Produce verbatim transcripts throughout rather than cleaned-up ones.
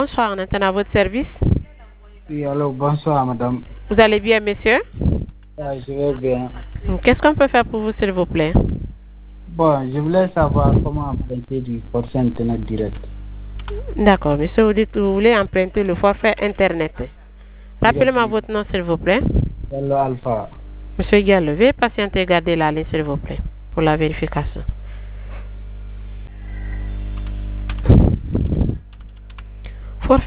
Bonsoir, on est à votre service. Oui, alors bonsoir madame. Vous allez bien, monsieur? Ah, je vais bien. Qu'est-ce qu'on peut faire pour vous, s'il vous plaît? Bon, je voulais savoir comment emprunter du forfait Internet direct. D'accord, monsieur, vous dites que vous voulez emprunter le forfait Internet. Rappelez-moi votre nom, s'il vous plaît. Hello Alpha. Monsieur Gallo, veuillez patienter et garder la ligne, s'il vous plaît, pour la vérification. Forfait.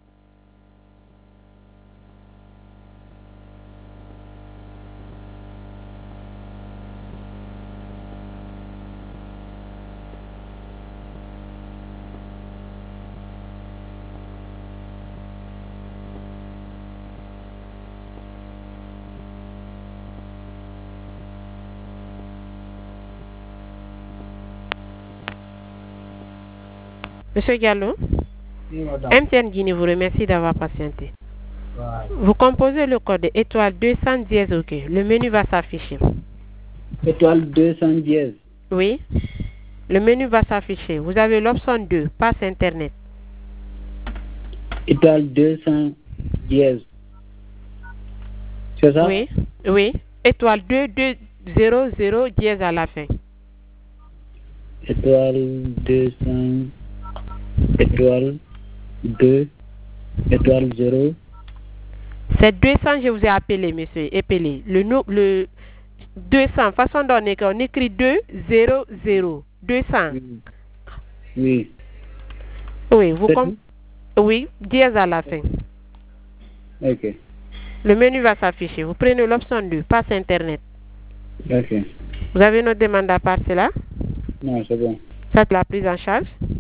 Monsieur Gallo, Oui, madame. M T N Guinée vous remercie d'avoir patienté. Ouais. Vous composez le code étoile deux cent dix, ok. Le menu va s'afficher. Étoile deux cent dix. Oui. Le menu va s'afficher. Vous avez l'option deux, passe Internet. Étoile deux cent dix. C'est ça? Oui. Oui. Étoile deux deux zéro zéro dièse à la fin. Étoile deux cents. Étoile deux. Étoile zéro. C'est deux cents, je vous ai appelé, monsieur. Appelé. Le, no, le deux cents, façon dont on écrit deux zéro zéro. deux cents. Oui. Oui. Oui, vous comprenez? Oui, dièse à la fin. Ok. Le menu va s'afficher. Vous prenez l'option deux, passe Internet. Ok. Vous avez une autre demande à part cela? Non, c'est bon. C'est la prise en charge?